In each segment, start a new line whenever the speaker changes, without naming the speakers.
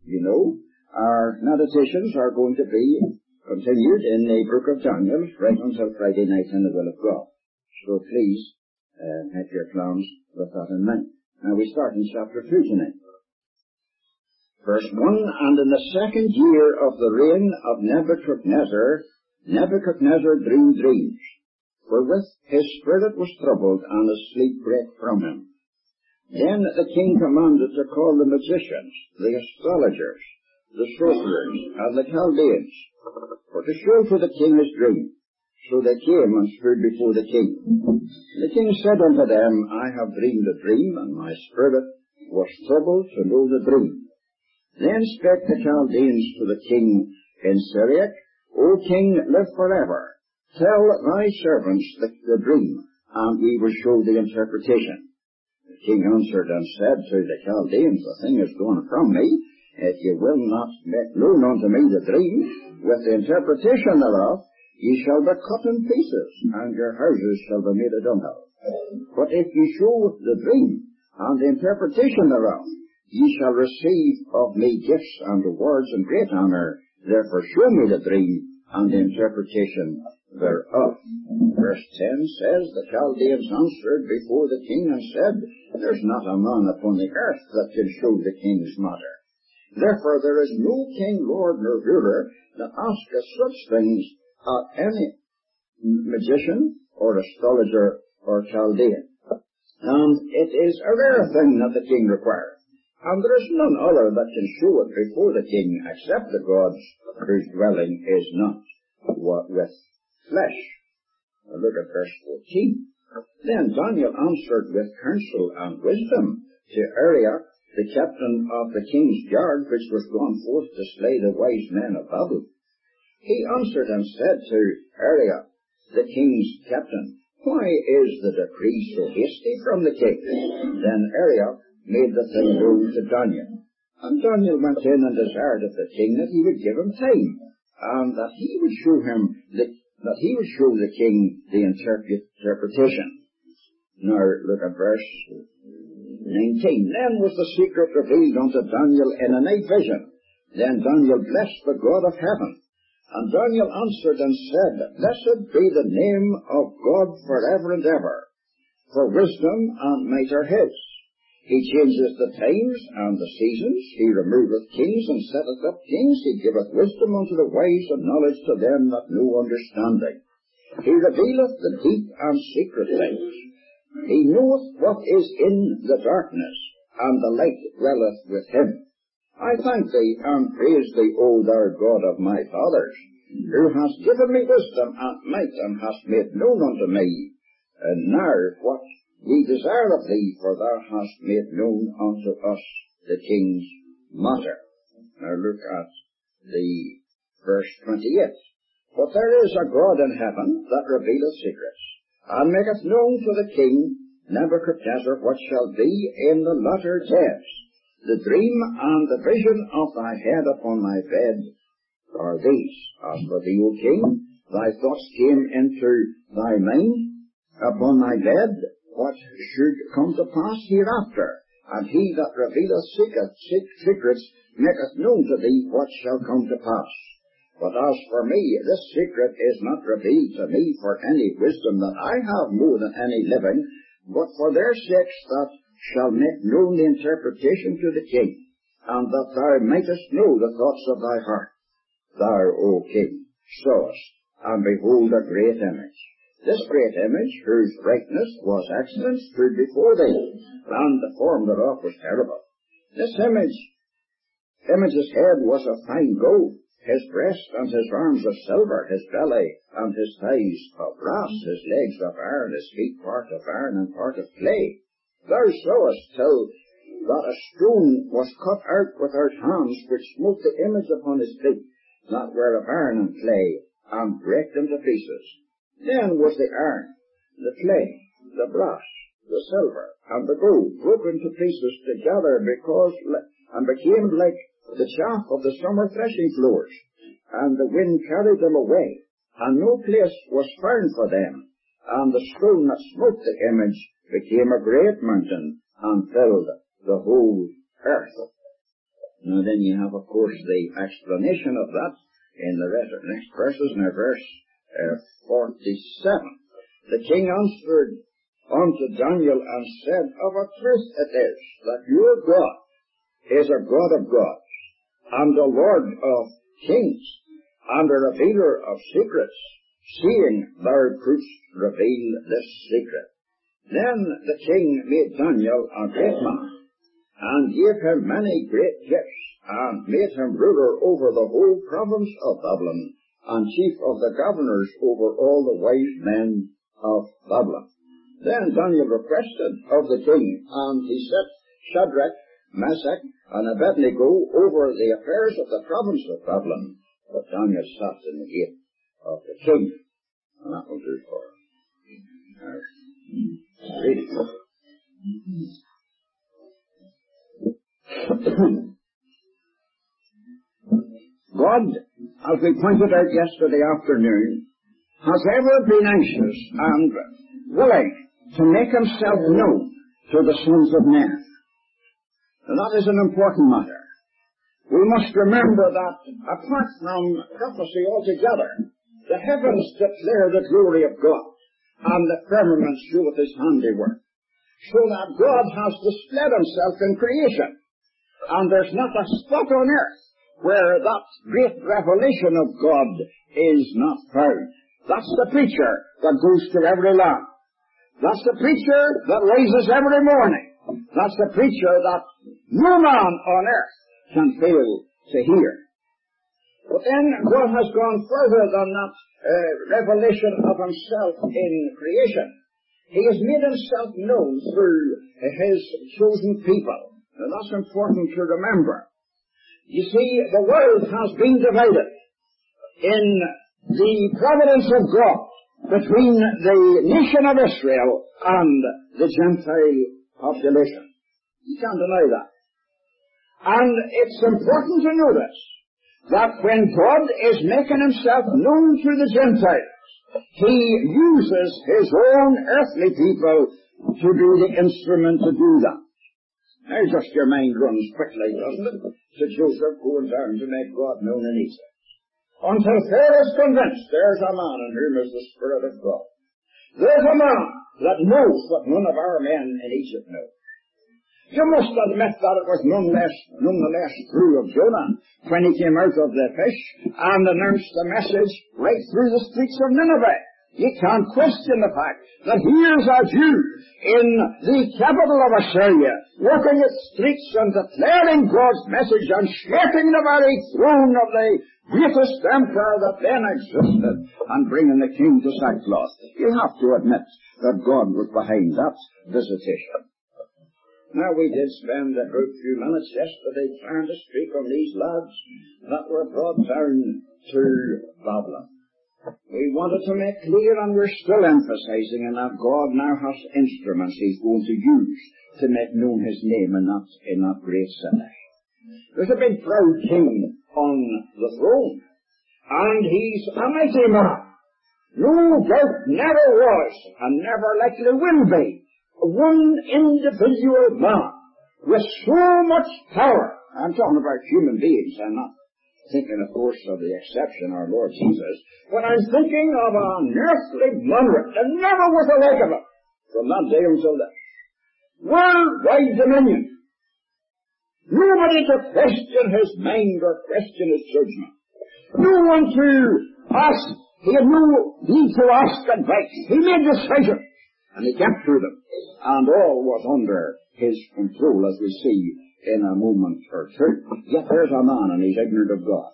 you know, our meditations are going to be continued in the book of Daniel right until Friday night in the will of God. So please have your plans with that in mind. Now we start in chapter 2 tonight. Verse 1, and in the second year of the reign of Nebuchadnezzar, Nebuchadnezzar dreamed dreams, wherewith his spirit was troubled, and his sleep brake from him. Then the king commanded to call the magicians, the astrologers, the sorcerers, and the Chaldeans, for to show to the king his dream. So they came and stood before the king. The king said unto them, I have dreamed a dream, and my spirit was troubled to know the dream. Then spake the Chaldeans to the king in Syriac, O king, live forever. Tell thy servants the dream, and we will show the interpretation. The king answered and said to the Chaldeans, the thing is gone from me. If ye will not make known unto me the dream, with the interpretation thereof, ye shall be cut in pieces, and your houses shall be made a dunghill. But if ye show the dream, and the interpretation thereof, ye shall receive of me gifts and rewards and great honour. Therefore show me the dream and the interpretation thereof. Verse 10 says, the Chaldeans answered before the king and said, There's not a man upon the earth that can show the king's matter. Therefore there is no king, lord, nor ruler that asketh such things at any magician or astrologer or Chaldean. And it is a rare thing that the king requires. And there is none other that can show it before the king except the gods whose dwelling is not with flesh. Now look at verse 14. Then Daniel answered with counsel and wisdom to Arioch, the captain of the king's guard, which was gone forth to slay the wise men of Babel. He answered and said to Arioch, the king's captain, Why is the decree so hasty from the king? Then Arioch made the thing known to Daniel. And Daniel went in and desired of the king that he would give him time, and that he would show the king the interpretation. Now look at verse 19. Then was the secret revealed unto Daniel in a night vision. Then Daniel blessed the God of heaven. And Daniel answered and said, Blessed be the name of God forever and ever, for wisdom and might are his. He changes the times and the seasons. He removeth kings and setteth up kings. He giveth wisdom unto the wise and knowledge to them that know understanding. He revealeth the deep and secret things. He knoweth what is in the darkness, and the light dwelleth with him. I thank thee and praise thee, O thou God of my fathers, who hast given me wisdom and might, and hast made known unto me. And now what we desire of thee, for thou hast made known unto us the king's matter. Now look at the verse 28. But there is a God in heaven that revealeth secrets, and maketh known to the king Nebuchadnezzar what shall be in the latter days. The dream and the vision of thy head upon thy bed are these. As for thee, O king, thy thoughts came into thy mind upon thy bed, what should come to pass hereafter. And he that revealeth secrets maketh known to thee what shall come to pass. But as for me, this secret is not revealed to me for any wisdom that I have more than any living, but for their sakes that shall make known the interpretation to the king, and that thou mightest know the thoughts of thy heart. Thou, O king, sawest, and behold a great image. This great image, whose brightness was excellent, stood before thee, and the form thereof was terrible. This image's head was of fine gold, his breast and his arms of silver, his belly and his thighs of brass, his legs of iron, his feet part of iron and part of clay. Thou sawest till that a stone was cut out without hands, which smote the image upon his feet, that were of iron and clay, and brake them to pieces. Then was the iron, the clay, the brass, the silver, and the gold broken to pieces together, and became like the chaff of the summer threshing floors, and the wind carried them away, and no place was found for them. And the stone that smote the image became a great mountain, and filled the whole earth. Now then you have, of course, the explanation of that in the next verses. Now verse 47. The king answered unto Daniel and said, Of a truth it is that your God is a God of gods, and a Lord of kings, and a revealer of secrets, seeing thou couldst reveal this secret. Then the king made Daniel a great man, and gave him many great gifts, and made him ruler over the whole province of Babylon, and chief of the governors over all the wise men of Babylon. Then Daniel requested of the king, and he set Shadrach, Meshach, and Abednego over the affairs of the province of Babylon. But Daniel sat in the gate of the king. And that will do for reading. God, as we pointed out yesterday afternoon, has ever been anxious and willing to make himself known to the sons of men. And that is an important matter. We must remember that, apart from prophecy altogether, the heavens declare the glory of God, and the firmament showeth his handiwork, so that God has displayed himself in creation, and there's not a spot on earth where that great revelation of God is not found. That's the preacher that goes to every land. That's the preacher that raises every morning. That's the preacher that no man on earth can fail to hear. But then God has gone further than that revelation of himself in creation. He has made himself known through his chosen people. And that's important to remember. You see, the world has been divided in the providence of God between the nation of Israel and the Gentile population. You can't deny that. And it's important to notice that when God is making himself known to the Gentiles, he uses his own earthly people to be the instrument to do that. Now just your mind runs quickly, doesn't it, to Joseph going down to make God known in Egypt. Until Pharaoh is convinced there's a man in whom is the Spirit of God. There's a man that knows what none of our men in Egypt know. You must admit that it was nonetheless true of Jonah when he came out of the fish and announced the message right through the streets of Nineveh. You can't question the fact that here's a Jew in the capital of Assyria, walking its streets and declaring God's message and shaking the very throne of the greatest emperor that then existed and bringing the king to sackcloth. You have to admit that God was behind that visitation. Now, we did spend a good few minutes yesterday trying to speak on these lads that were brought down to Babylon. We wanted to make clear, and we're still emphasizing, that God now has instruments he's going to use to make known his name in that great city. There's a big proud king on the throne, and he's a mighty man. No doubt never was, and never likely will be, one individual man with so much power. I'm talking about human beings. I'm not thinking, of course, of the exception, our Lord Jesus, but I'm thinking of an earthly monarch that never was the like of it from that day until then. Worldwide dominion. Nobody to question his mind or question his judgment. No one to ask. He had no need to ask advice. He made decisions, and he kept to them. And all was under his control, as we see in a moment or two. Yet there's a man, and he's ignorant of God.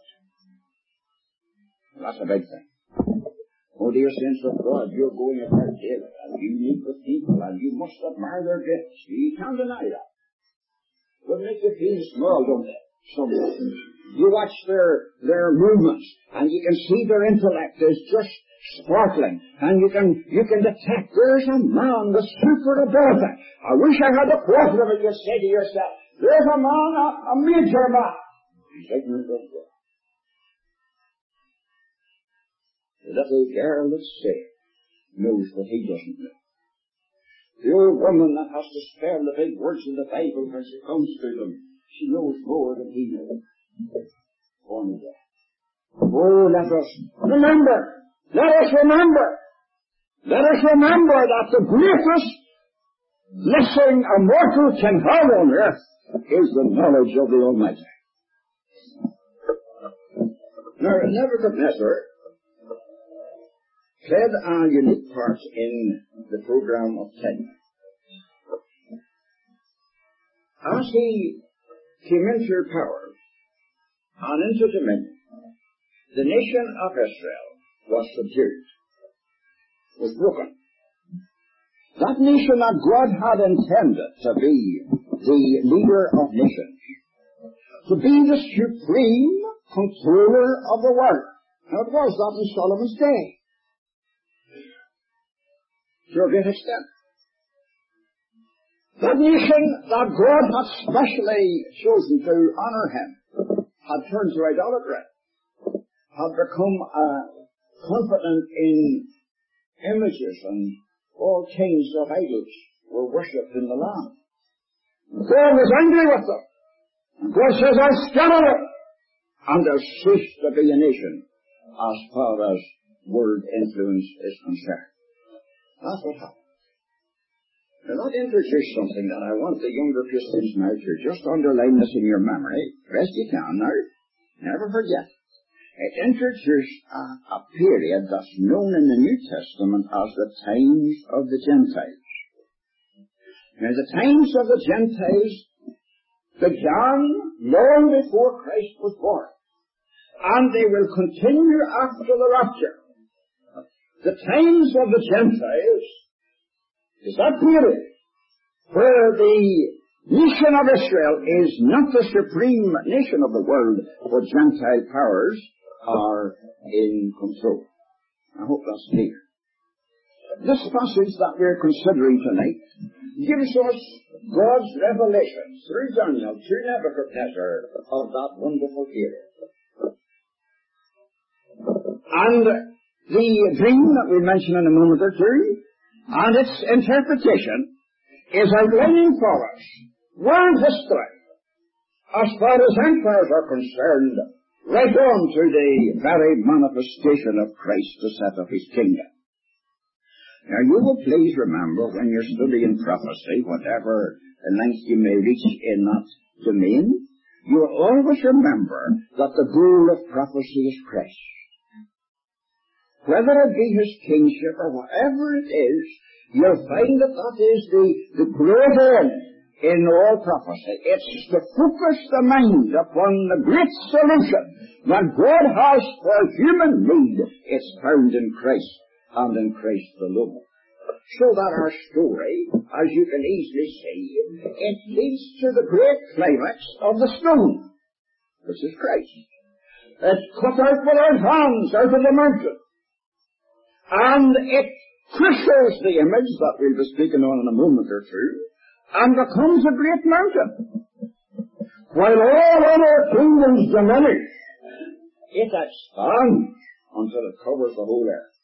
That's a big thing. Oh, dear saints of God, you're going about daily, and you meet with people, and you must admire their gifts. You can't deny that. Would make you feel small, don't they? Sometimes. You watch their movements, and you can see their intellect is just sparkling, and you can detect there's a man with super ability. I wish I had a quarter of it. You say to yourself, there's a man, a major man. He's ignorant of God. The little girl that's sick knows what he doesn't know. The old woman that has to spare the big words in the Bible when she comes to them, She knows more than he knows. Born again. Oh, let us remember that the greatest blessing a mortal can have on earth is the knowledge of the Almighty. Now, Nebuchadnezzar played a unique part in the program of 10. As he came into power and into dominion, the nation of Israel was subdued, was broken. That nation that God had intended to be the leader of nations, to be the supreme controller of the world. Now it was that in Solomon's day, to a great extent. That nation that God had specially chosen to honor him had turned to idolatry, had become confident in images, and all kinds of idols were worshipped in the land. God was angry with them. And God says, I'll scatter them, and they'll cease to be a nation as far as world influence is concerned. That's what happened. Now that introduced something that I want the younger Christians now to just underline this in your memory. Best you can now. Never forget. It introduced a period that's known in the New Testament as the times of the Gentiles. Now the times of the Gentiles began long before Christ was born, and they will continue after the rapture. The times of the Gentiles is that period where the nation of Israel is not the supreme nation of the world, but Gentile powers are in control. I hope that's clear. This passage that we're considering tonight gives us God's revelation through Daniel to Nebuchadnezzar of that wonderful period. And the dream that we mentioned in a moment or two, and its interpretation, is outlining for us world history as far as empires are concerned, right on to the very manifestation of Christ to set up his kingdom. Now you will please remember when you're studying prophecy, whatever length you may reach in that domain, you will always remember that the goal of prophecy is Christ. Whether it be his kingship or whatever it is, you'll find that that is the great end in all prophecy. It's to focus the mind upon the great solution that God has for human need. It's found in Christ and in Christ alone. So that our story, as you can easily see, it leads to the great climax of the stone, which is Christ. It's cut out without hands out of the mountain. And it crystals the image that we'll be speaking on in a moment or two, and becomes a great mountain. While all other kingdoms diminish, it expands until it covers the whole earth.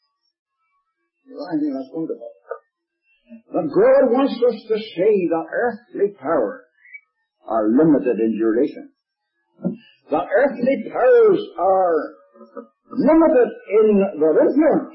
I think that's wonderful. But God wants us to see that earthly powers are limited in duration. That earthly powers are limited in their influence.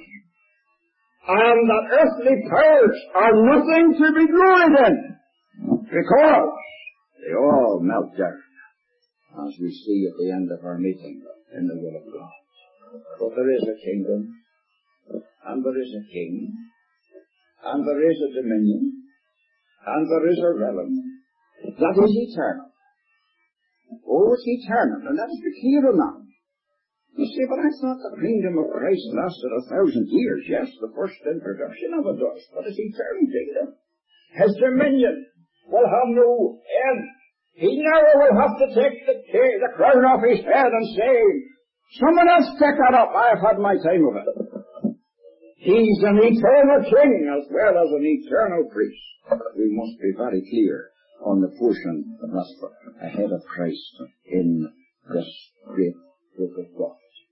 And that earthly powers are nothing to be gloried in, because they all melt down, as we see at the end of our meeting in the will of God. But there is a kingdom, and there is a king, and there is a dominion, and there is a realm that is eternal. Oh, it's eternal, and let us be clear on that. You see, but I thought the kingdom of Christ lasted 1,000 years. Yes, the first introduction of it does, but it's eternal kingdom. His dominion will have no end. He never will have to take the crown off his head and say, someone else take that up, I've had my time of it. He's an eternal king as well as an eternal priest. We must be very clear on the portion that's ahead of Christ in this great book of God.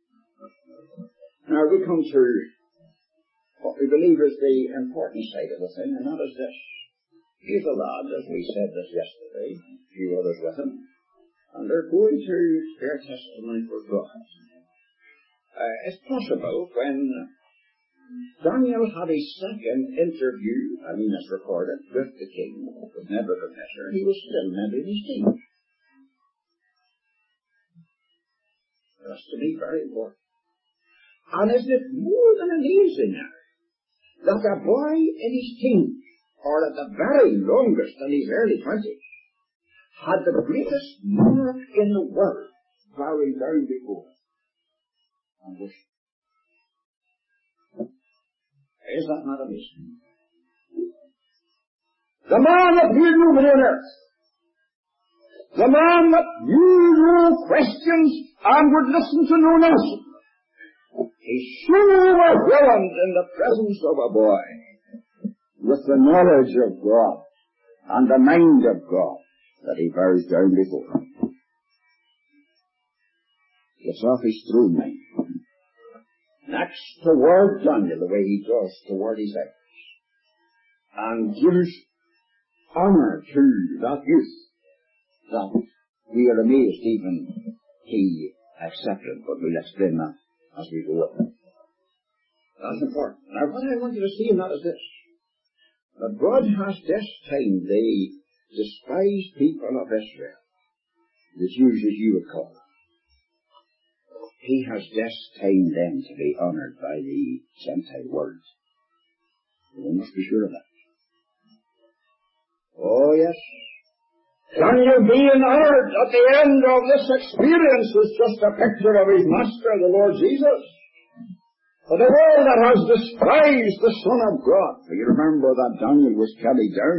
Now we come to what we believe is the important side of the thing, and that is this. He's a lad, as we said this yesterday, a few others with him, and they're going to bear testimony for God. It's possible when Daniel had a second interview, it's recorded, with the king, with Nebuchadnezzar, he was still mending his teeth. That's to be very important. And isn't it more than amazing now that a boy in his teens, or at the very longest in his early 20s, had the greatest monarch in the world bowing down before him and worship? Is that not amazing? The man that knew nobody on earth, the man that knew no questions and would listen to no nonsense, is so overwhelmed in the presence of a boy with the knowledge of God and the mind of God that he bows down before him. Gets off his throne now. Acts toward Daniel the way he does toward his elders, and gives honor to that youth that we are amazed even he accepted, but we'll explain that as we go up. That's important. Now what I want you to see in that is this, that God has destined the despised people of Israel, the Jews as you would call them, he has destined them to be honored by the Gentile world. We must be sure of that. Oh yes. Daniel being honored at the end of this experience is just a picture of his master, the Lord Jesus. For the world that has despised the Son of God. For you remember that Daniel was carried down.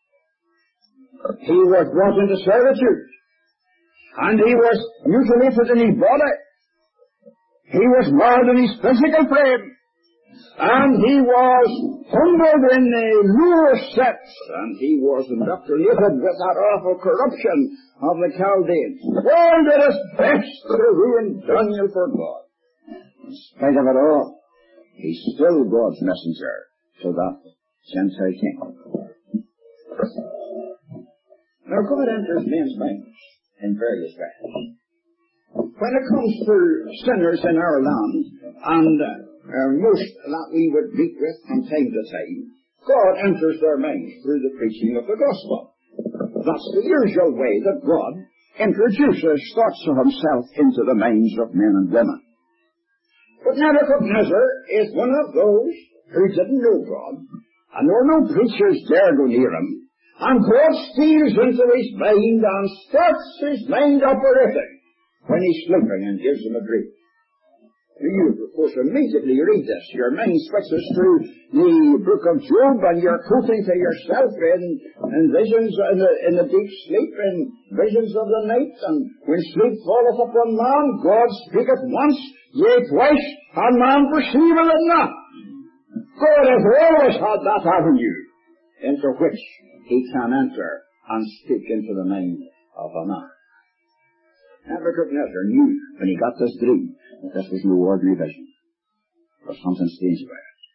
He was brought into servitude. And he was mutilated in his body. He was marred in his physical frame, and he was humbled in the lower sets, and he was indoctrinated with that awful corruption of the Chaldeans. All did his best to ruin Daniel for God. In spite of it all, he's still God's messenger to that Gentile king. Now God enters men's minds in various ways. When it comes to sinners in our land, and most that we would meet with from time to time, God enters their minds through the preaching of the gospel. That's the usual way that God introduces thoughts of himself into the minds of men and women. But Nebuchadnezzar is one of those who didn't know God, and there were no preachers dare go near him, and God steals into his mind and starts his mind operating when he's sleeping and gives him a dream. You, of course, immediately read this. Your mind switches through the book of Job, and you're quoting to yourself in visions in the deep sleep, in visions of the night, and when sleep falleth upon man, God speaketh once, yea twice, and man perceiveth it not. God has always had that avenue into which he can enter and speak into the mind of a man. Nebuchadnezzar knew when he got this dream that this was no ordinary vision. There was something strange about it.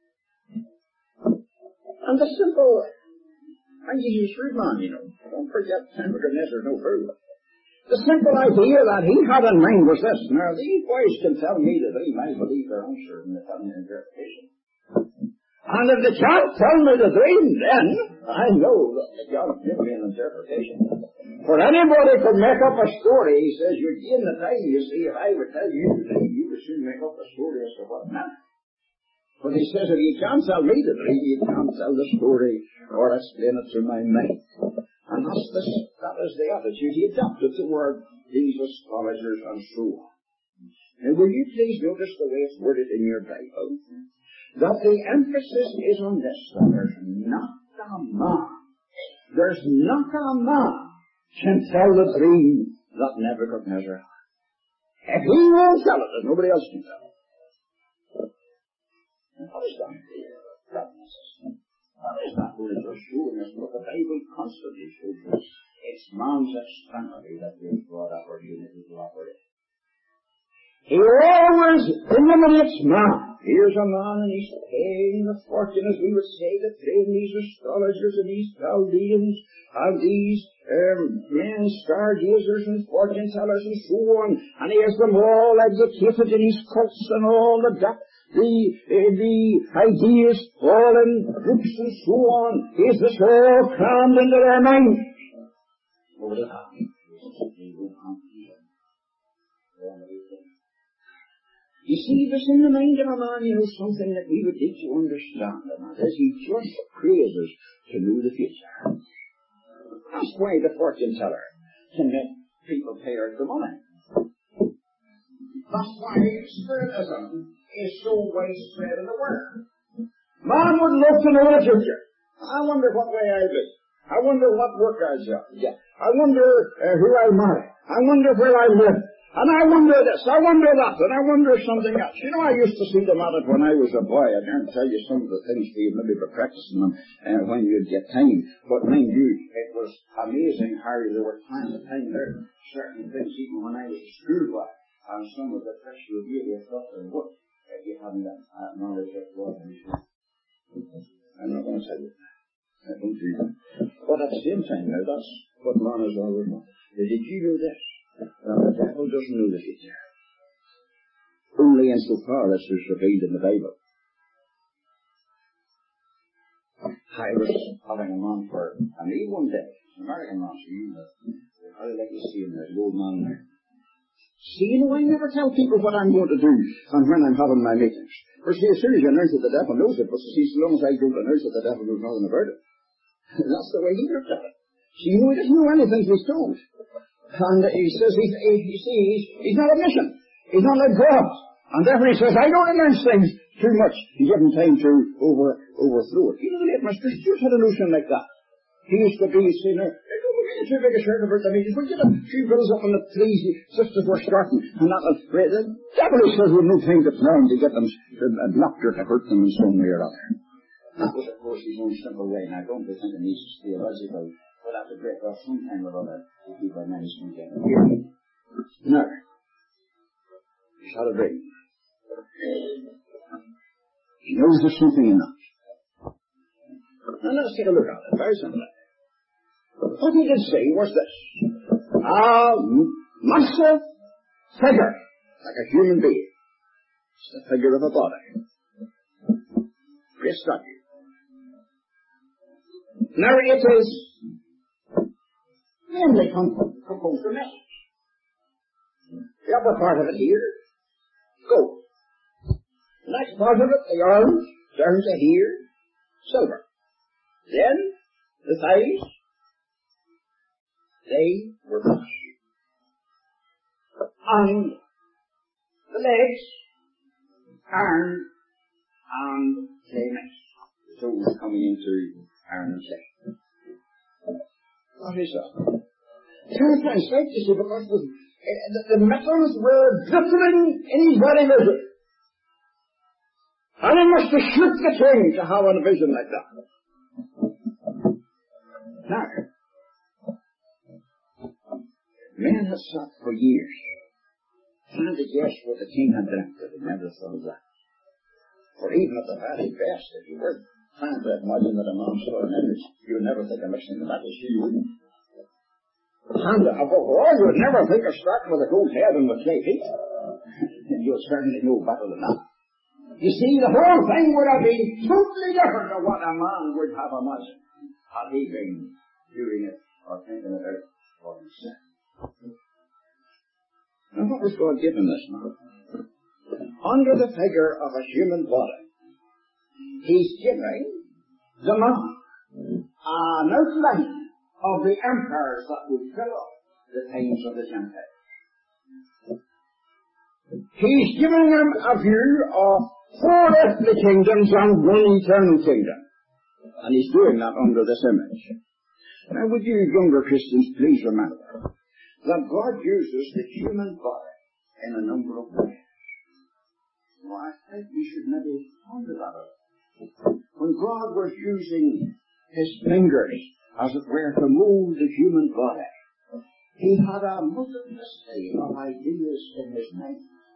And the simple, and he's a shrewd man, you know. Don't forget Nebuchadnezzar no fool. The simple idea that he had in mind was this. Now, these boys can tell me the dream, I believe their answer in the interpretation. And if they can't tell me the dream, then I know that they can't give me an interpretation. For anybody could make up a story. He says, you're gain the time, you see, if I would tell you the dream, you would soon make up a story as to what it meant. But he says, if you can't tell me the dream, you can't tell the story or explain it to my mind. And that is the attitude he adopted toward these astrologers and so on. Now, will you please notice the way it's worded in your Bible? That the emphasis is on this, that there's not a man can tell the dream that Nebuchadnezzar had. If he won't tell it, then nobody else can tell it. And what is that? What is that religious showing us what the Bible constantly shows us? It's man's extremity that gives God opportunity to operate. He always eliminates man. Here's a man and he's paying the fortune, as we would say, to train these astrologers and these Chaldeans and these men, stargazers and fortune tellers and so on. And he has them all educated in his cults and all the ideas all in groups and so on. Is this all crammed into their mind? What will happen? You see, there's in the mind of a man, something that we would need to understand, and that is he just praises to know the future. That's why the fortune teller can make people pay out the money. That's why spiritism is so widespread in the world. Man would love to know the future. I wonder what way I'll be. I wonder what work I'll get. I wonder who I'll marry. I wonder where I'll live. And I wonder this, I wonder that, and I wonder something else. I used to see them at it when I was a boy. I can't tell you some of the things we maybe were practicing them when you'd get time. But mind you, it was amazing how they were trying to find out certain things even when I was a schoolboy. And some of the tricks would really have got them work if you hadn't that knowledge of God. I'm not going to tell you that. I don't do that. But at the same time now, that's what man has always known. Did you know this? Now, the devil doesn't know the future. Only insofar as it's revealed in the Bible. I was having a man for a meal one day, an American man, how did I see him, the old man there. See, I never tell people what I'm going to do and when I'm having my meetings. For see, as soon as you announce it, the devil knows it, but see, so long as I don't announce it, the devil knows nothing about it. That's the way he looked at it. See, he doesn't know anything he's told. And he says, he's not omniscient. He's not like God. And therefore he says, I don't announce things too much to give him time to overthrow it. The late Mr. Stewart had a notion like that. He used to be saying, don't be too big a shirt about the meetings. We'll get a few bills up on the trees just as we're starting. And that was great. The devil says we've no time to plan to get them blocked or to hurt them in some way or other. That was, of course, his own simple way. And I don't think it needs theological. But that's a great God sometime or other to keep our minds from getting here. Now, he's had a dream. He knows there's something in that. Now let's take a look at it, very simply. What he did say was this. A massive figure, like a human being. It's the figure of a body. Great statue. Now it is mainly composed of metals. The upper part of it here, gold. The next part of it, the orange, down to here, silver. Then, the thighs, they were brass. And the legs, iron and clay mix. So we're coming into iron and clay. What is that? It's kind of strange to see because the metals were glittering in his very vision. And he must have shook the king to have a vision like that. Now, men had sat for years trying to guess what the king had dreamt, but they never thought of that. For even at the very best, if you were trying to imagine that a man saw an image, you would never think of mixing the metals, you wouldn't. And above all, you would never think of starting with a gold head and with clay feet. You'll certainly know better than that. You see, the whole thing would have been totally different to what a man would have imagined had he been doing it or thinking of it for himself. Now, what was God giving this man? Under the figure of a human body, he's giving the man an outline of the empires that would fill up the times of the Gentiles. He's giving them a view of 4 earthly kingdoms and 1 eternal kingdom. And he's doing that under this image. Now, would you younger Christians please remember that God uses the human body in a number of ways. Well, I think we should maybe ponder that. When God was using his fingers, as it were, to mold the human body, he had a multiplicity of ideas in his mind.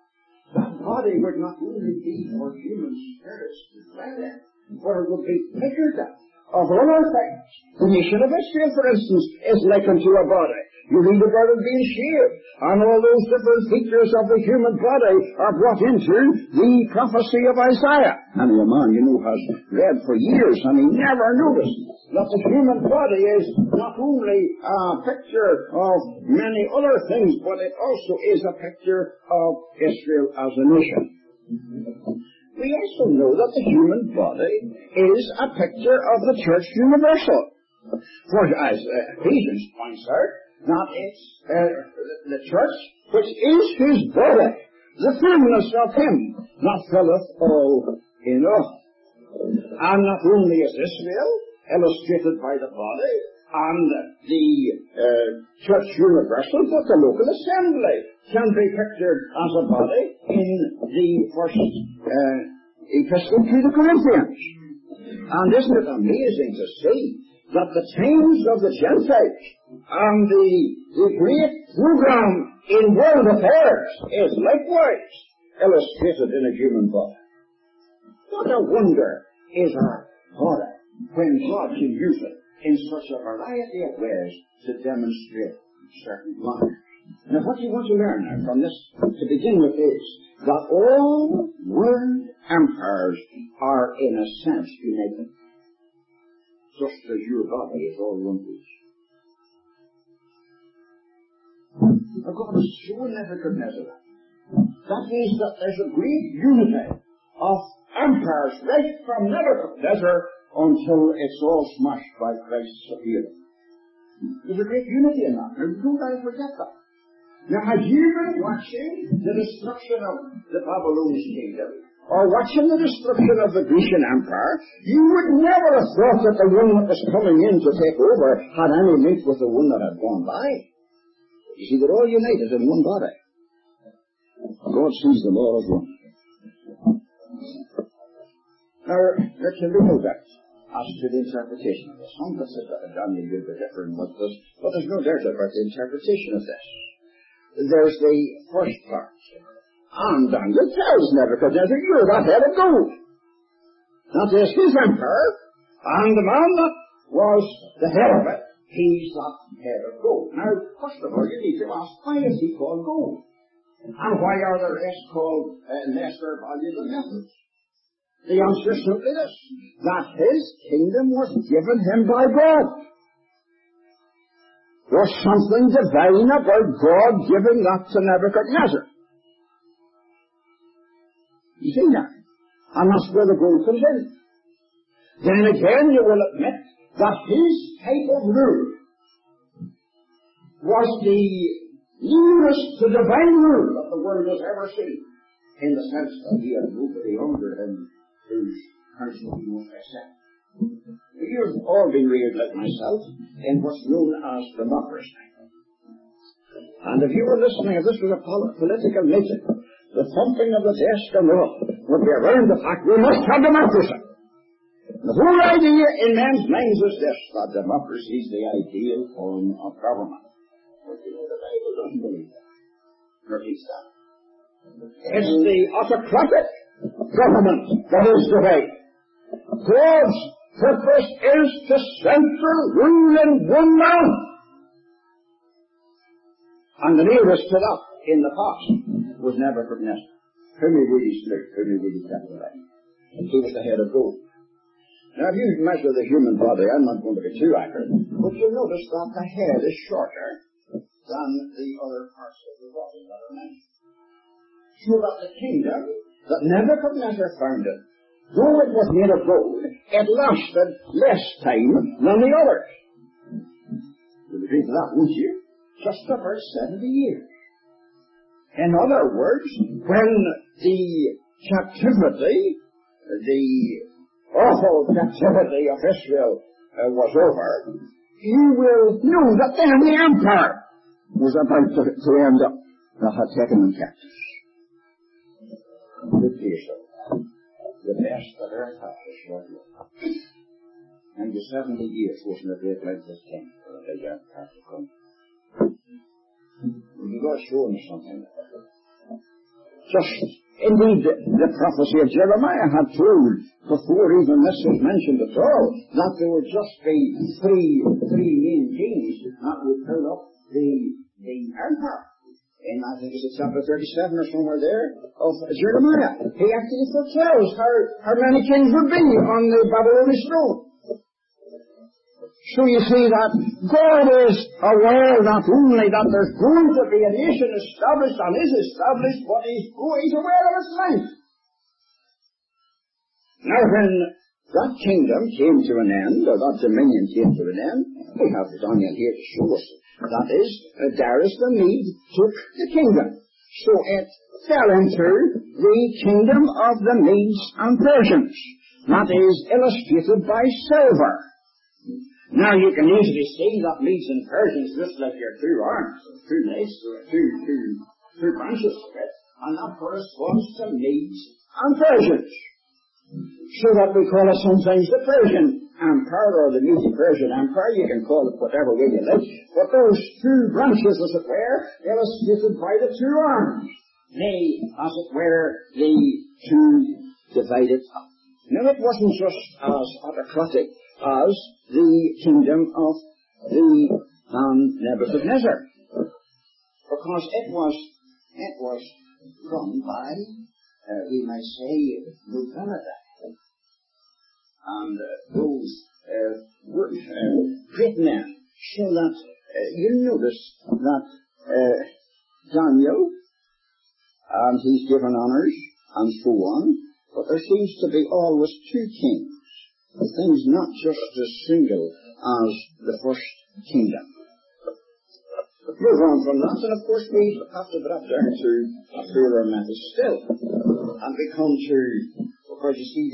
that body would not only be for human spirits to dwell in, but it would be pictured of other things. The nation of Israel, for instance, is likened to a body. You read about it being shaved, and all those different features of the human body are brought into the prophecy of Isaiah. And a man, has read for years, and he never noticed that the human body is not only a picture of many other things, but it also is a picture of Israel as a nation. We also know that the human body is a picture of the church universal. For as Ephesians points out, that it's the church which is his body, the fullness of him that filleth all in all. And not only is Israel illustrated by the body and the church universal, but the local assembly can be pictured as a body in the first epistle to the Corinthians. And isn't it amazing to see that the times of the Gentiles and the great program in world affairs is likewise illustrated in a human body? What a wonder is our body when God can use it in such a variety of ways to demonstrate certain matters. Now what you want to learn now from this to begin with is that all world empires are in a sense united, just as your body is all one piece. Now God is showing Nebuchadnezzar that means that there's a great unity of empires right from Nebuchadnezzar until it's all smashed by Christ's appearing. There's a great unity in that. Now don't I forget that. Now had you been watching the destruction of the Babylonian kingdom, or watching the destruction of the Grecian Empire, you would never have thought that the one that was coming in to take over had any link with the one that had gone by. You see, they're all united in one body. God sees them all as one. Now, there can be no doubt as to the interpretation of this. Some of us have done a little bit different with this, but there's no doubt about the interpretation of this. There's the first part. And Daniel tells Nebuchadnezzar, you're that head of gold. That is his empire, and the man that was the head of it, he's that head of gold. Now, first of all, you need to ask, why is he called gold? And why are the rest called lesser valuable metals? The answer is simply this, that his kingdom was given him by God. There's something divine about God giving that to Nebuchadnezzar. You see that? And that's where the gold comes in. Then again, you will admit that his type of rule was the nearest to divine rule that the world has ever seen, in the sense that he had nobody under him whose counsel he must accept. You've all been reared like myself in what's known as democracy. And if you were listening, if this was a political meeting, the thumping of the desk and all would be around the fact we must have democracy. The whole idea in men's minds is this, that democracy is the ideal form of government. But you know, the Bible doesn't believe that. Nor teach that. It's the autocratic government that is the way. God's purpose is to central rule in one man. And the nearest to that in the past was Nebuchadnezzar, whom he really slew, whom he really captivated. And he was the head of gold. Now, if you measure the human body, I'm not going to be too accurate, but you'll notice that the head is shorter than the other parts of the body that are mentioned. So that the kingdom that Nebuchadnezzar founded, though it was made of gold, it lasted less time than the others. You'll agree to that, won't you? Just about 70 years. In other words, when the captivity, the awful captivity of Israel was over, you will know that then the empire was about to end up that had taken them captive. The best that earth has is short-lived. And the 70 years wasn't a great length of time for a big empire to come. God's showing us something. just, indeed, the prophecy of Jeremiah had told, before even this was mentioned at all, that there would just be three main kings that would fill up the empire. And I think it's chapter 37 or somewhere there of Jeremiah. He actually foretells how many kings would be on the Babylonian throne. So you see that God is aware not only that there's going to be a nation established and is established, but He's aware of its length. Now when that kingdom came to an end, or that dominion came to an end, we have Daniel here to show us. That is, Darius the Mede took the kingdom. So it fell into the kingdom of the Medes and Persians. That is illustrated by silver. Now you can easily see that Medes and Persians just like your two arms, or two legs, or two branches of it, and that corresponds to Medes and Persians. So that we call it sometimes the Persian Empire, or the Medo-Persian Empire. You can call it whatever way you like. But those two branches, as it were, illustrated by the two arms. They, as it were, the two divided up. Now it wasn't just as autocratic as the kingdom of the Nebuchadnezzar, because it was run by, we might say, nobility. And those were great men. So that you notice that Daniel, and he's given honors, and so on, but there seems to be always two kings. Things not just as single as the first kingdom. Move on from that, and of course we have to drop down to a further matter still, and we come to, because you see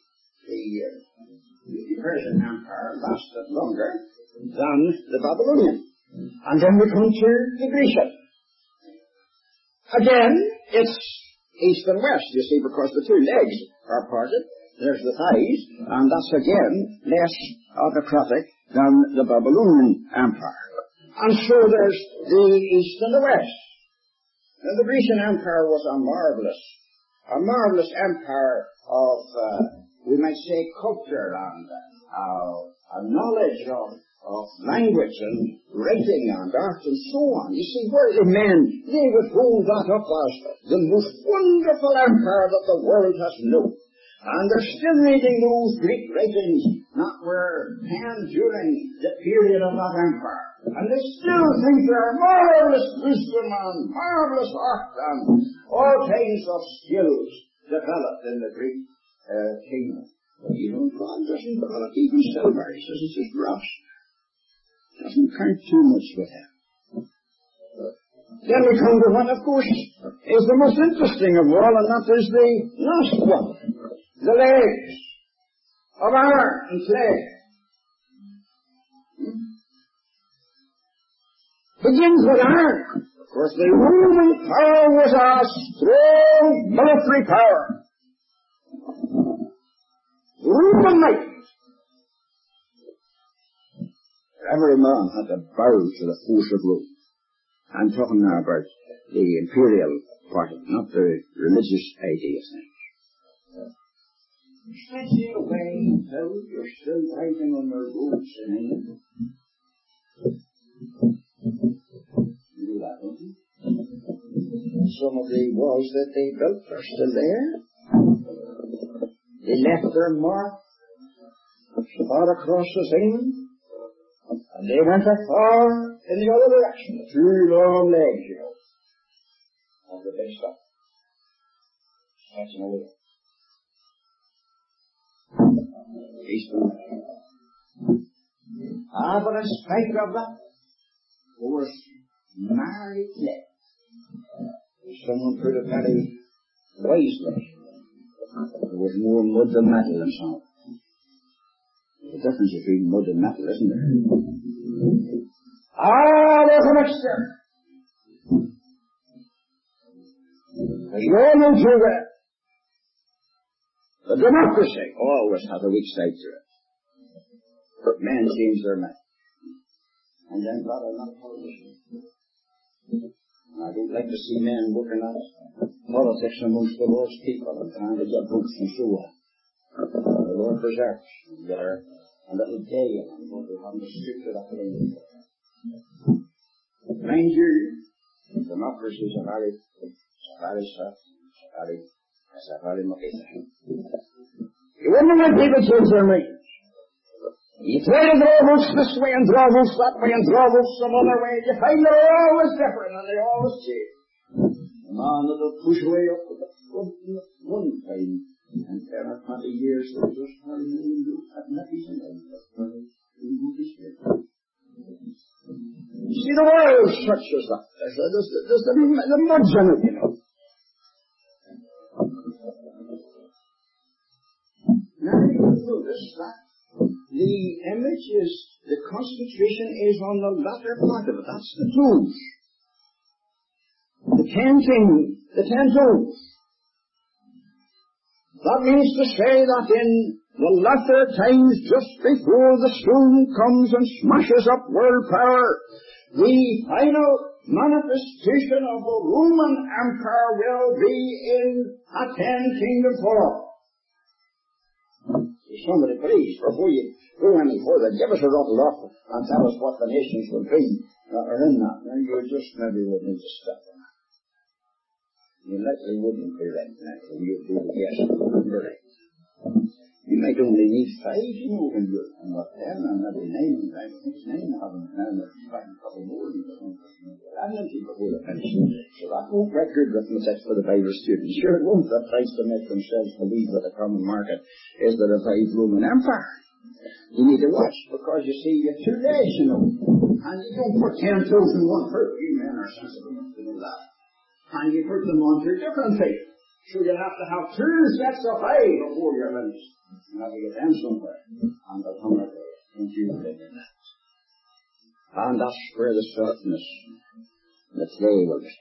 the Persian Empire lasted longer than the Babylonian, and then we come to the Grecian. Again, it's east and west, you see, because the two legs are parted. There's the thighs, and that's again less autocratic than the Babylonian Empire. And so there's the east and the west. Now the Grecian Empire was a marvelous empire of, we might say, culture and a knowledge of language and writing and art and so on. You see, worldly men, they would hold that up as the most wonderful empire that the world has known. And they're still reading those Greek writings that were penned during the period of that empire. And they still think there are marvelous wisdom and marvelous art and all kinds of skills developed in the Greek kingdom. But you know, God doesn't call it even silver. He says it's just rust. It doesn't count too much with him. Then we come to what, of course, is the most interesting of all, and that is the last one. The legs of iron and clay. Begins with iron. Of course, the Roman power was a strong military power. Roman might. Every man had to bow to the force of Rome. I'm talking now about the imperial party, not the religious idea thing. Stretching away until you're still writing on their roads in England. You do that, don't you? Some of the walls that they built are still there. They left their mark far across the England, and they went far in the other direction. Two long legs, you know, of the big stuff. Stretching away. But in spite of that, there was married left. Someone put it very wisely. There was more mud than metal and so on. There's a difference between mud and metal, isn't there? There's a mixture. As you all know too well, the democracy always has a weak side to it. But men change their mind. And then God will not politicians. And I don't like to see men working on it. politics amongst the Lord's people and trying to get books and so on. The Lord preserves there a little day and we'll be having to stick to that thing. Mind you, democracy is a very mucky thing. You wouldn't let people change their minds. You try to draw votes this way and draw votes that way and draw votes some other way. You find they're always different and they always change. A man that'll push way up with the foot one time and 10 or 20 years will just hardly even do that. Nothing's in it. You see, the world such as that. There's the mud's in it, you know. Now you notice that the image is, the concentration is on the latter part of it. That's the tools. The 10 things, the 10 tools. That means to say that in the latter times, just before the stone comes and smashes up world power, the final manifestation of the Roman Empire will be in a 10-kingdom form. Somebody, please, before you go any further, give us a rattle off and tell us what the nations will be that are in that. Now, you just maybe would need to step on that. You likely wouldn't be right now. You'd do yes, you wouldn't be right. You might only need 5, you know, when you're in what 10 and maybe 9, I think it's 9 having now a couple more than and then people will finish. So that won't make good arithmetic for the Bible students. Sure it won't. That tries to make themselves believe that the common market is the revived Roman Empire. You need to watch because you see you have 2 days, you know. And you don't put 10 toes in one fruit. You men are sensible enough to know that. And you put them on 2 different feet. So you have to have 2 sets of 5 before you're finished. You have to get them somewhere. And they'll come right away. Don't you believe in that? And that's where the softness, the clay will be.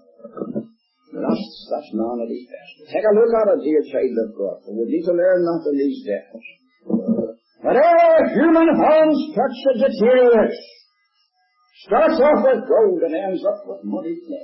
That's none of these days. Take a look at it, dear child of God. We need to learn that in these days. Whatever human hands touch it deteriorates. Starts off with gold and ends up with muddy clay.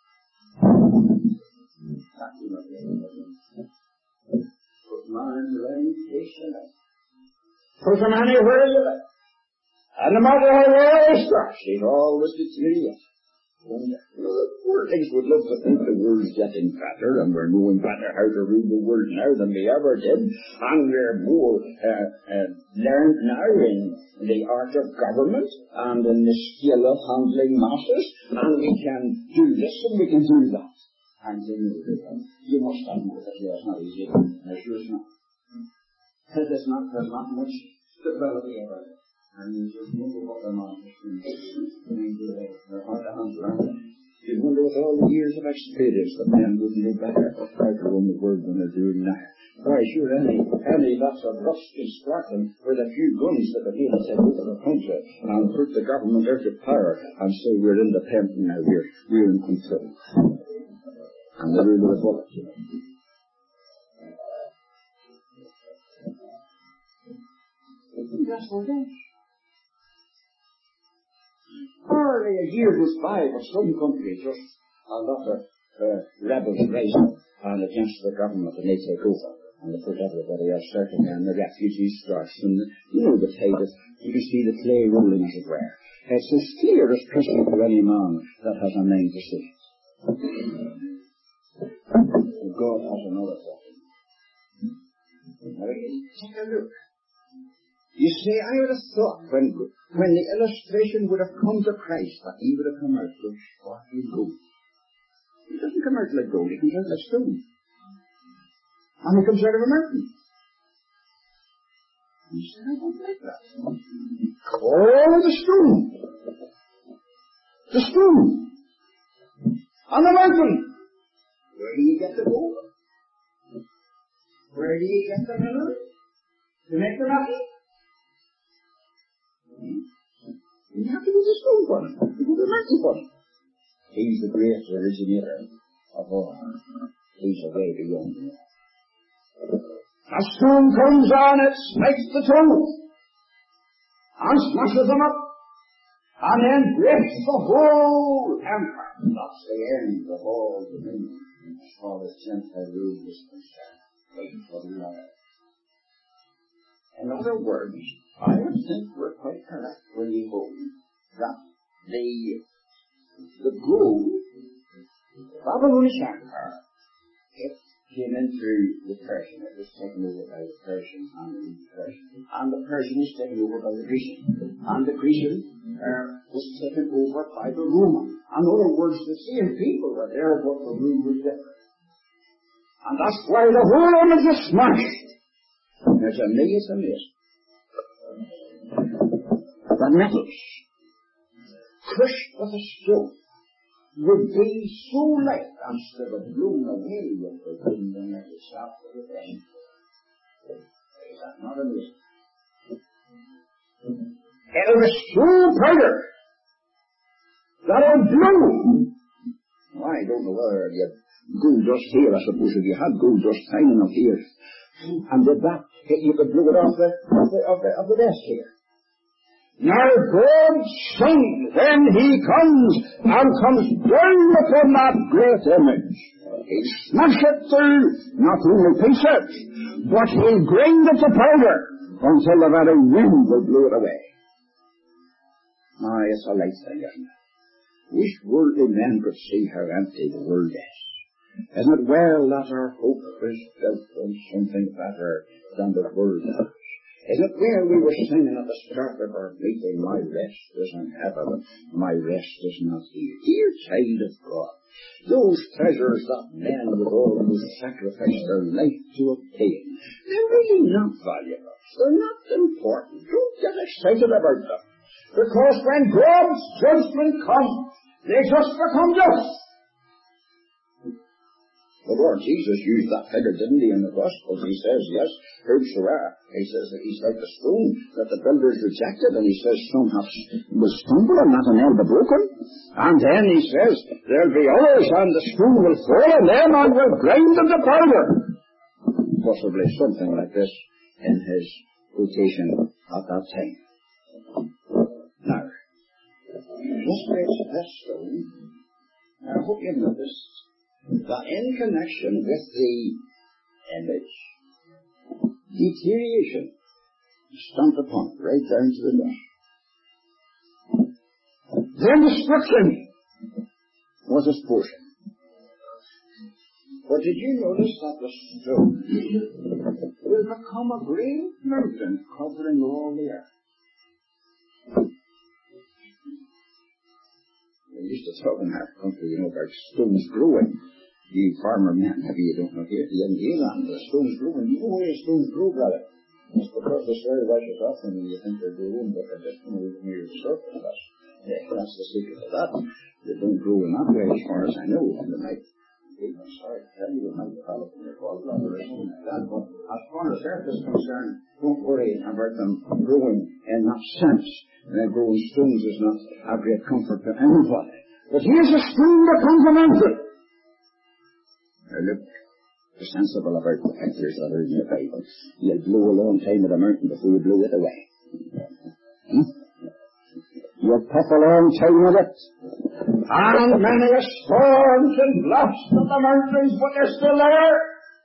Put man in the any place you like. Put him anywhere you like. And no matter how well he starts, he's always deteriorating. The worldlings would love to think the world's getting better, and we're knowing better how to read the world now than we ever did, and we're more learned now in the art of government and in the skill of handling masses, and we can do this and we can do that. And you must admit that it's not easy. I'm sure it's not. There's not much stability about it. And you just wonder what the market is doing. They're hard to handle, aren't they? You wonder with all the years of experience that men wouldn't do better how to run the world than they're doing now. Why, sure, any lots of rust in Scotland with a few guns that the people take over the country and put the government out of power and say we're independent now, we're in control. And they rule with a bullet, you know. I think that's what it is. Hardly a year goes by but some countries just a lot of rebels rise up and against the government and they take over and they put everybody else certainly and the refugees starts and you know the tide is, you can see the clay rolling as it were. It's as clear as crystal to any man that has a mind to see it. God has another thing. Now take a look. You see, I would have thought when the illustration would have come to Christ that he would have come out with sparkling gold. He doesn't come out like gold, he comes out like stone. And he comes out of a mountain. You say, I don't like that. Oh, the stone. The stone. On the mountain. Where do you get the gold? Where do you get the mineral? To make the rocky? You have to go to the stone for it. You go to the mountain for it. He's the great originator of all. He's the way beyond. A stone comes on, it smites the toes and smashes them up. and then breaks the whole empire. That's the end of all dominion as far as Gentile rule is concerned. Waiting for the Lord. In other words, I would think we're quite correct when we hold that the goal, the Babylonish Empire, it came in through the Persian. It was taken over by the Persian and the Persian. And the Persian was taken over by the Grecian. And the Grecian was taken over by the Roman. In other words, the same people were there, but the rule was different. And that's why the whole image is smashed. It's amazing. The metals, crushed with a stone, would be so light instead of blown away with the wind and let itself to the rain. Is that not amazing? It was so powder that it blew. Well, I don't know whether you had gold dust here. I suppose if you had gold dust fine enough here, and with that, you could blow it off the desk here. Now God's Son, when He comes down upon that great image, He'll smash it through, not only pieces, but He'll grind it to powder until the very wind will blow it away. It's a light thing, isn't it? Wish worldly men could see how empty the world is. Isn't it well that our hope is built on something better than the world is? Isn't it well we were singing at the start of our meeting, my rest is in heaven, my rest is not here. Dear child of God, those treasures that men would almost sacrifice their life to obtain, they're really not valuable. They're not important. Don't get excited about them. Because when God's judgment comes, they just become just. The Lord Jesus used that figure, didn't He, in the Gospels? He says, yes, whosoever. He says that He's like the stone that the builders rejected, and He says some will stumble and not an nail be broken. And then He says, there'll be others, and the stone will fall on them and will grind them to powder. Possibly something like this in His quotation at that time. Now, this stone, I hope you've noticed that in connection with the image, deterioration stamped upon it, right down to the dust. Then destruction was its portion. But did you notice that the stone will become a great mountain covering all the earth? We used to talk in our country, about stones growing. You farmer men, maybe you don't know here, in England, the stones growing. You know why the stones grow, brother? It's because the soil washes off them and you think they're growing, but they're just moving near the surface. That's the secret of that. They don't grow in that way, as far as I know. And they might, I'm sorry to tell you, they might develop in their gallbladder or something like that. But as far as earth is concerned, don't worry about them growing in that sense. And growing stones is not a great comfort to anybody. But here's a stone that comes a mountain. Now look, be sensible about the pictures that are in the Bible. You'll blow a long time at a mountain before you blow it away. You'll puff a long time with it. And many a storms and blasts of the mountains, but they're still there.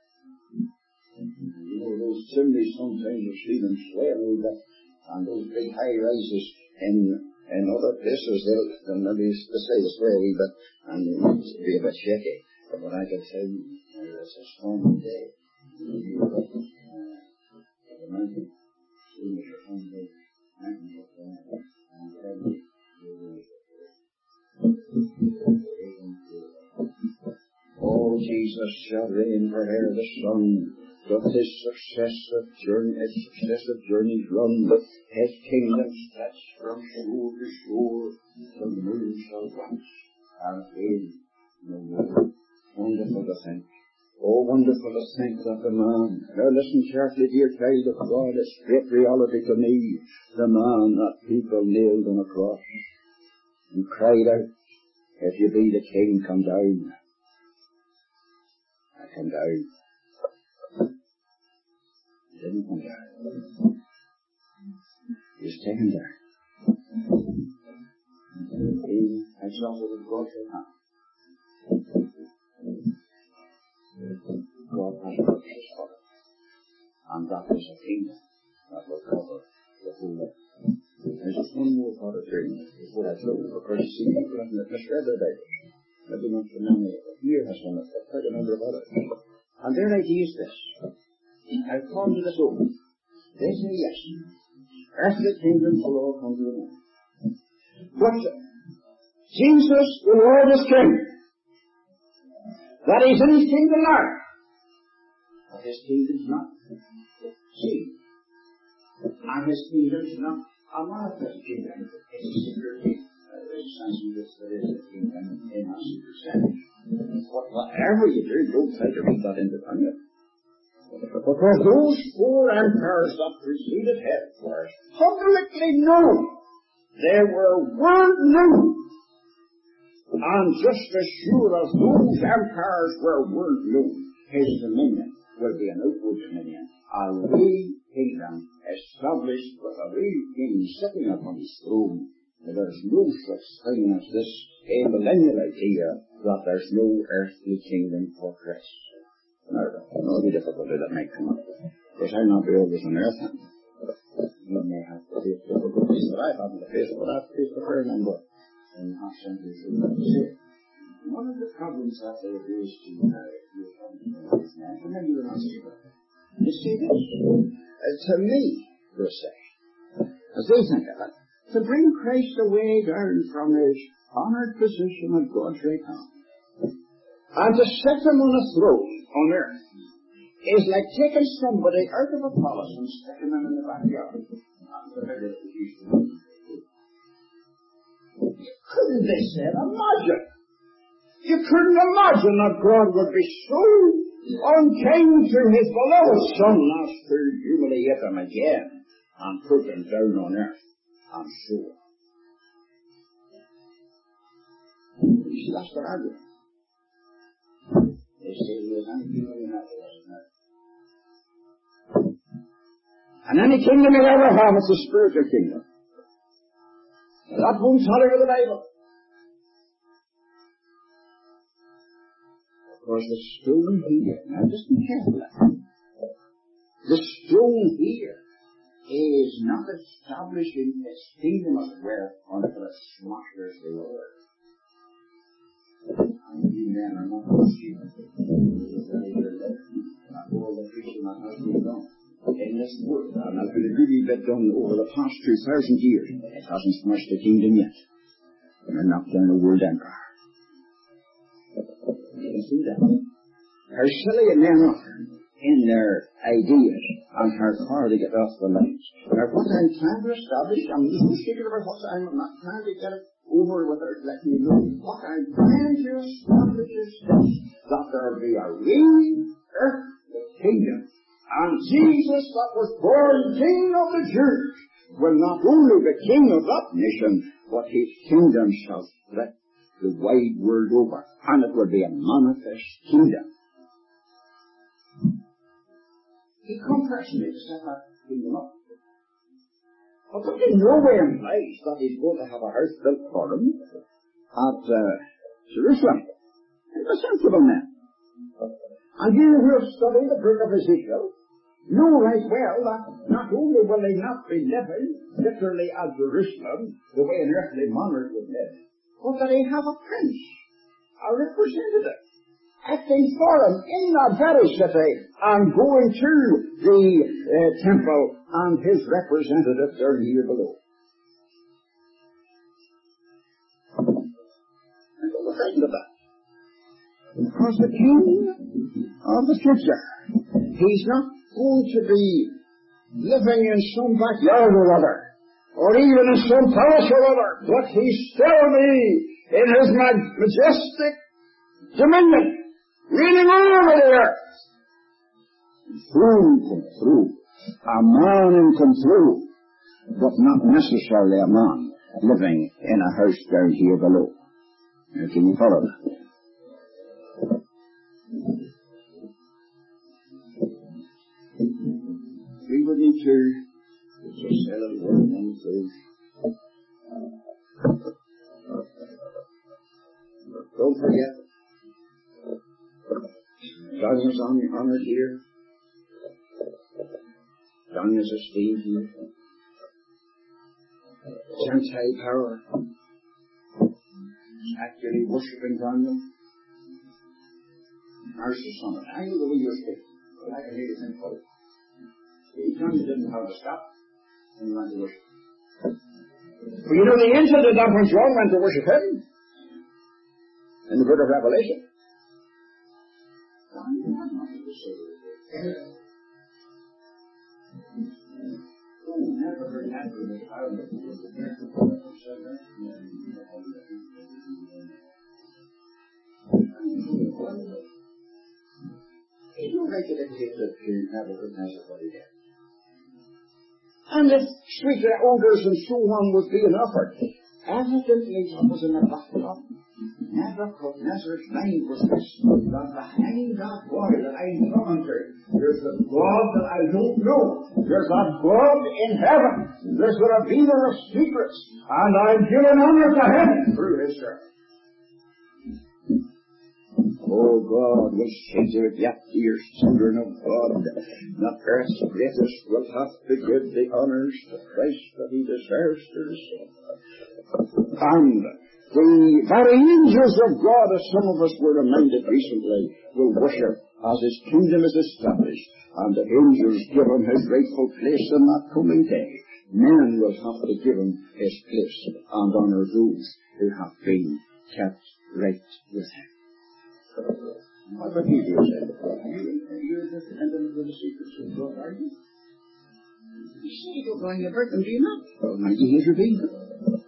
Those chimneys sometimes you see them sway a little bit, and those big high rises in other places, they'll maybe stay this way a wee bit, and they'll be a bit shaky. But what I can tell you, it's a stormy day. The mountain, soon as you're on the mountain up there, and tell you, oh, Jesus shall reign where'er the sun doth his successive journeys run. His kingdom stretch from shore to shore, the moon shall wax and fade no more. Wonderful to think. Oh, wonderful to think that the man, now listen carefully, dear child of God, it's great reality to me, the man that people nailed on a cross and cried out, if you be the king, come down. I come down. He didn't come down. He was taken down. He exalted with God shall come. God has purposes for it. And that is a kingdom that will cover the whole earth. There's just one more part of dream before I close, because you see people have misread their Bibles. Maybe not so many, but here has one, but quite a number of others. And their idea is this: I've come to the soul. They say yes. Earthly kingdoms will all come to an end. But Jesus, the Lord, is King. That is in His kingdom now. But His kingdom's not seen. And His kingdom's not a manifest kingdom. It's a secret kingdom. There's a sense in which there is a kingdom in a secret sense. Whatever you do, don't try to read that into Daniel. Because those four empires that preceded him were publicly known. They were world known. And just as sure as those empires were world known, His dominion will be an outward dominion, a real kingdom established with a real king sitting upon His throne. There's no such thing as this amillennial idea that there's no earthly kingdom for Christ. Now, all the difficulty that may come up. Of course, I'll not be always on earth, and you may have to face difficulties that I haven't to face, but I've faced a fair number in half centuries of say. One of the problems that they raise to you now, if you're from these men, and maybe you're not able to see this, to me, they'll say, as they think of it, to bring Christ away down from His honoured position at God's right hand, and to set Him on a throne on earth, is like taking somebody out of a palace and sticking them in the backyard. You couldn't, they said, imagine. You couldn't imagine that God would be so unkind to His beloved Son as to humiliate Him again and put Him down on earth and so on. You see, that's their argument. They say He is any kingdom in that world. And any kingdom you ever have, it's a spiritual kingdom. That won't tally with the Bible. Of course, the stone here, now just be careful. The stone here is not establishing its kingdom as it were until it smashes the other. And you men are not receiving all the preaching that has been done in this world, and has been a goodly bit done over the past 2,000 years. It hasn't smashed the kingdom yet. They're knocked down the world empire. You can see that. How silly and men are in their ideas and how far they get off the lines. Now, what I'm trying to establish, I'm just speaking about what I'm not trying to get it over without letting you know. What I'm trying to establish is this, that there be a real earthly kingdom. And Jesus, that was born King of the Jews, will not only be King of that nation, but His kingdom shall spread the wide world over, and it will be a manifest kingdom. He comes personally to set that kingdom up. But that in no way implies that He's going to have a house built for Him at Jerusalem. It's a sensible man. And you who have studied the book of Ezekiel know right well that not only will they not be living literally at Jerusalem, the way an earthly monarch would live, but that they have a prince, a representative, acting for him in that very city and going to the temple, and his representative down here below. And what was frightened of that? Because the king of the future, he's not going to be living in some backyard or other, or even in some palace or other, but he's still be in his majestic dominion, reigning over the earth. Through come through, a man in come through, but not necessarily a man living in a house down here below. Now, can you follow that? We would need to just say a little word and close. don't forget. Daniel's honored here. Daniel's esteemed here. Sense high power. Actually worshipping Daniel. Mercy, son of I know the way you're speaking, but I can hear you think for it. Daniel didn't have to stop when he went to worship. But you know, the angel did that when John went to worship him. In the book of Revelation. Daniel had nothing to say with it. Never heard that from the child of the He's no right to dictate that you never heard what he did. And if sweet odors and so on was being offered, evidently it was in the background. Nebuchadnezzar's mind was this, that behind that water that I'm talking to, there's the God that I don't know. There's that God in heaven. There's the revealer of secrets. And I'm giving honor to him through his servant. Oh God, will say to it, yet, dear children of God, that earth's greatest will have to give the honors to Christ that he deserves to receive. And the very angels of God, as some of us were reminded recently, will worship as his kingdom is established, and the angels give him his rightful place in that coming day. Men will have to give him his place and honor those who have been kept right with him. What about you, dear said? You're just intimate with the secrets of God, are you? You say you don't mind about them, do you not? Well, now he's revealed them.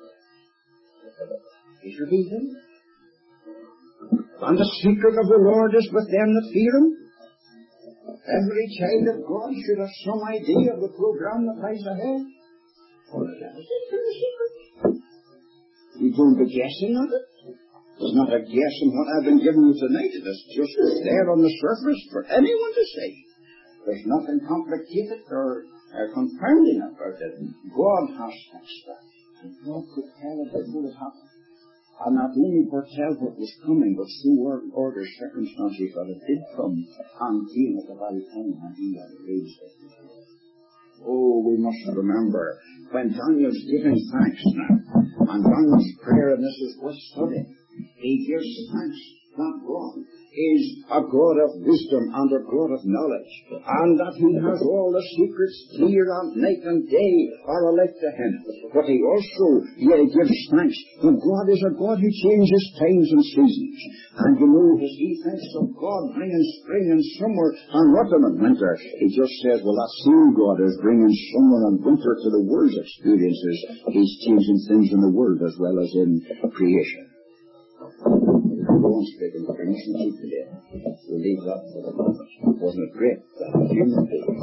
He's revealed them. And the secret of the Lord is with them that fear him. Every child of God should have some idea of the program that lies ahead. Or the secret. You don't be guessing at it. It's not a guess on what I've been giving you tonight. It is just there on the surface for anyone to see. There's nothing complicated or confounding about it. God has fixed that. And God could tell it before it happened. And not only foretell what was coming, but so order circumstances that it did come and came at the very time when he had raised it. Oh, we must remember, when Daniel's giving thanks now, and Daniel's prayer, and this is worth studying, he gives thanks that God is a God of wisdom and a God of knowledge, and that he has all the secrets clear and night and day are alike to him. But he also gives thanks that God is a God who changes times and seasons. And you know, as he thinks of God bringing spring and summer and autumn and winter, he just says, well, that same God is bringing summer and winter to the world's experiences. He's changing things in the world as well as in creation. Speaking of relationship today, we'll leave that for the moment. Wasn't it great that a human being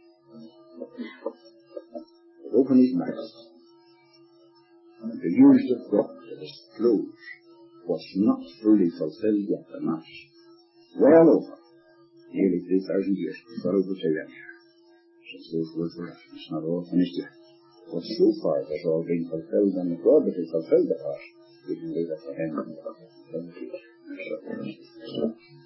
would open his mouth and be used of God to disclose what's not fully fulfilled yet, and that's well over nearly 3,000 years, well over 2 years since those words were written. It's not all finished yet. But so far it has all been fulfilled, and the God that has fulfilled the past, we can leave it to him in the future.